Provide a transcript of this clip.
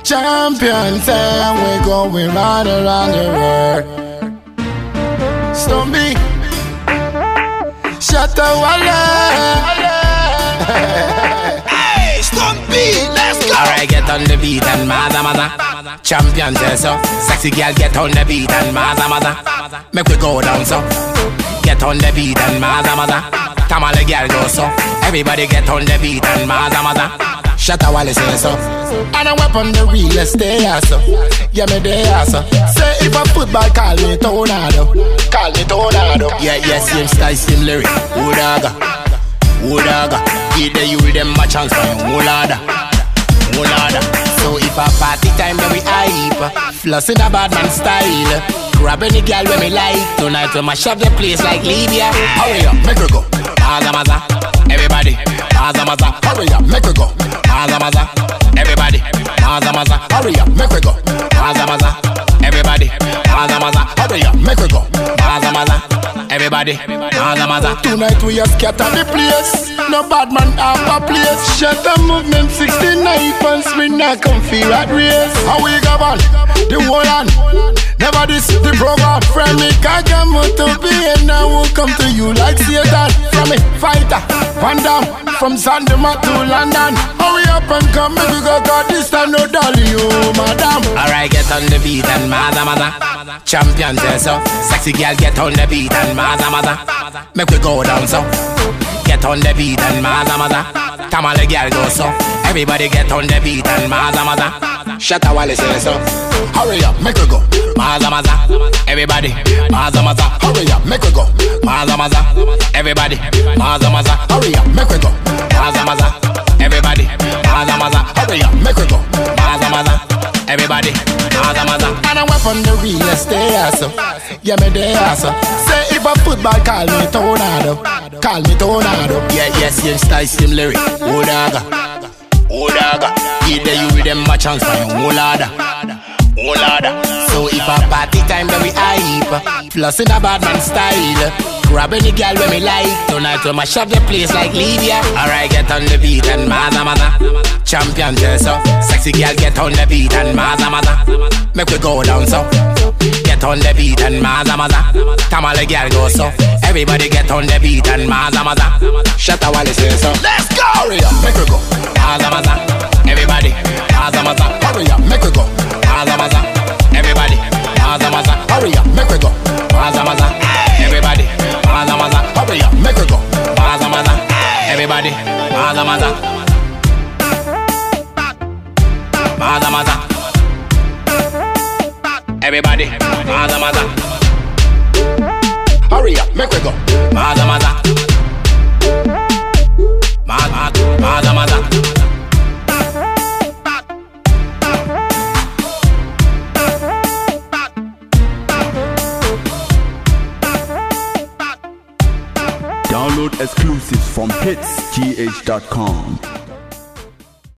Champions and we're going round around the world. Stumpy, Shatawale. Hey, Stumpy, let's go. Alright, get on the beat and maza. Champions, so sexy girl, get on the beat and maza. Make we go down, so get on the beat and maza. Tamale girl go so. Everybody get on the beat and maza. Shatawale say so. And I whip on the real stay so. Yeah, me there so. Say if a football call me tornado. Call me tornado. Yeah, same style, same lyric. Udaga. Give the you them a chance for you. Mulada. So if a party time then we hype. Floss in a bad man style. Grab any girl when me like. Tonight we mash up the place like Libya. Hurry up, make her go. Maza. Everybody. Maza. Hurry up, make her go. Maza. Everybody. Maza. Hurry up, make her go. Maza. Everybody. Maza. Hurry up, make her go. Maza. Everybody. Maza. Tonight we are scatter the place. No bad man have a place. Shut the movement 69 pants. We not come feel at race. How we go on? The whole hand. Never this the program. From me Kagamo to be and I will come to you like Satan. From me fighter, Van Damme. From Sandema to London. Hurry up and come, make we go got this time, no dolly, oh madam. Alright, get on the beat and maza. Champions, so sexy girl, get on the beat and maza. Make we go down, so get on the beat and maza. Tamale girl go so. Everybody get on the beat and maza. Shatawale say so. Hurry up, make her go. Maza. Everybody. Maza. Hurry up, make her go. Maza. Everybody. Maza. Hurry up, make her go. Maza. Everybody. Maza. Hurry up, make her go. Maza. Everybody. Maza. And I whip on the real stay so. Yeah, me there so. Say if a football call me tornado. Call me tornado. Yeah, same style, same lyric. Udaga. Give the you with them a chance for you. Mulada. So if a party time then we hype. Floss in a bad man style. Grab any girl when me like. Tonight we mash up the place like Libya. Alright, get on the beat and maza. Champions, so sexy girl, get on the beat and maza. Make we go down, so get on the beat and maza. Tamale girl go so. Everybody get on the beat and maza. Shatawale say so. Let's go! Hurry up, make her go. Maza. Everybody. Maza. Hurry up, make her go. Maza. Everybody. Maza. Hurry up, make her go. Maza. Everybody. Maza. Hurry up, make her go. Maza. Everybody. Maza. Maza. Everybody. Maza. Hurry up, make her go. Maza. Maza. Download exclusives from hitsgh.com.